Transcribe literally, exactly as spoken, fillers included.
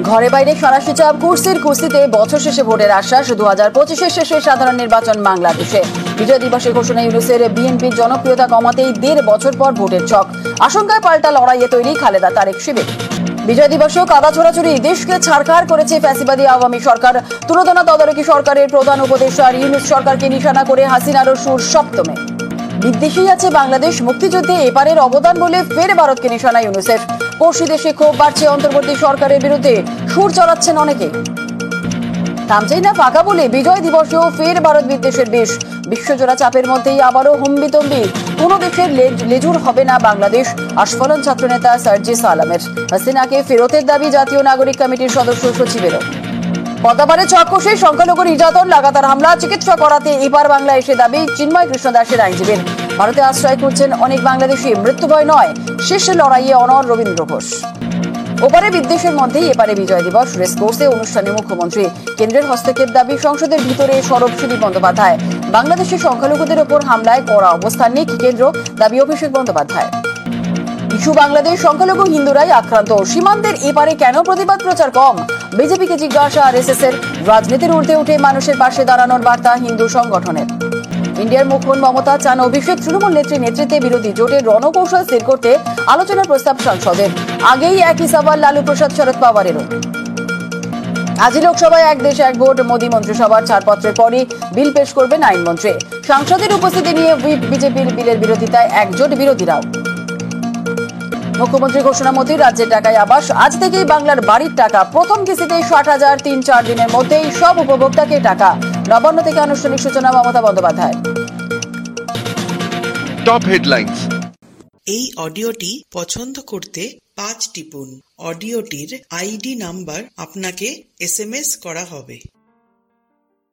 ঘরে বাইরে ফরাসি চাপ কুর্সির কুস্তিতে বছর শেষে ভোটের আশ্বাস দু হাজার পঁচিশের শেষে সাধারণ নির্বাচন বাংলাদেশে। বিজয় দিবসের ঘোষণা ইউনূসের বিএনপির জনপ্রিয়তা কমাতেই দেড় বছর পর ভোটের ছক। আশঙ্কায় পাল্টা লড়াইয়ে তৈরি খালেদা তারেক শিবির। বিজয় দিবসেও কাদা ছোড়াছুড়ি, দেশকে ছারখার করেছে ফ্যাসিবাদী আওয়ামী সরকার। তুলোধনা তদারকি সরকারের প্রধান উপদেষ্টা আর ইউনূস সরকারকে নিশানা করে হাসিনারও সুর সপ্তমে। বিদ্বেষী আছে বাংলাদেশ, মুক্তিযুদ্ধে এপারের অবদান বলে ফের ভারতকে নিশানা ইউনূসের। পড়শি দেশে ক্ষোভ বাড়ছে অন্তর্বর্তী সরকারের বিরুদ্ধে, সুর চড়াচ্ছেন অনেকে। থামছেই না ফাঁকা বলে বিজয় দিবসেও ফের ভারত বিদ্বেষের বেশ। বিশ্বজোড়া চাপের মধ্যেই আবারও হম্বিতম্বি, কোন দেশের লেজুর হবে না বাংলাদেশ। আস্ফালন ছাত্রনেতা সার্জিস আলমের। হাসিনাকে ফেরতের দাবি জাতীয় নাগরিক কমিটির সদস্য সচিবেরও। পদ্মাপাড়ে ছক কষে সংখ্যালঘু নির্যাতন, লাগাতার হামলা, চিকিৎসা করাতে এপার বাংলা এসে দাবি চিন্ময় কৃষ্ণ দাসের আইনজীবীর। ভারতে আশ্রয় করছেন অনেক বাংলাদেশি, মৃত্যুভয় নয়, শেষ লড়াইয়ে অনর রবীন্দ্র ঘোষ। ওপারে বিদ্বেষের মধ্যেই এপারে বিজয় দিবস রেসকোর্সে অনুষ্ঠানে মুখ্যমন্ত্রী। কেন্দ্রের হস্তক্ষেপ দাবি সংসদের ভিতরে সরব সুদীপ বন্দ্যোপাধ্যায়। বাংলাদেশের সংখ্যালঘুদের ওপর হামলায় কড়া অবস্থান নিক কেন্দ্র, দাবি অভিষেক বন্দ্যোপাধ্যায়। ইস্যু বাংলাদেশ, সংখ্যালঘু হিন্দুরাই আক্রান্ত, সীমান্তের এপারে কেন প্রতিবাদ প্রচার কম? বিজেপিকে জিজ্ঞাসা আর এস এস এর। রাজনীতির ঊর্ধ্বে উঠে মানুষের পাশে দাঁড়ানোর বার্তা হিন্দু সংগঠনের। ইন্ডিয়ার মুখ্যমন্ত্রী মমতা চান অভিষেক তৃণমূল নেত্রীর নেতৃত্বে বিরোধী জোটের রণকৌশল স্থির করতে আলোচনার প্রস্তাব সংসদের। আগেই একই সওয়াল লালু প্রসাদ শরদ পাওয়ারেরও। আজই লোকসভায় এক দেশ এক ভোট, মোদী মন্ত্রিসভার ছাড়পত্রের পরই বিল পেশ করবেন আইনমন্ত্রী। সাংসদের উপস্থিতি নিয়ে হুইপ বিজেপির বিলের বিরোধিতায় একজোট বিরোধীরাও। মুখ্যমন্ত্রী ঘোষণা মতে রাজ্যের টাকায় আবাস, আজ থেকেই বাংলার বাড়ির টাকা প্রথম কিস্তিতে ষাট হাজার, তিন চার দিনের মধ্যেই সব উপভোক্তাকে টাকা। নবান্ন থেকে আনুষ্ঠানিক সূচনা মমতা বন্দ্যোপাধ্যায়। Top headlines. এই অডিওটি পছন্দ করতে পাঁচ টিপুন। অডিওটির আইডি নাম্বার আপনাকে এস এম এস করা হবে।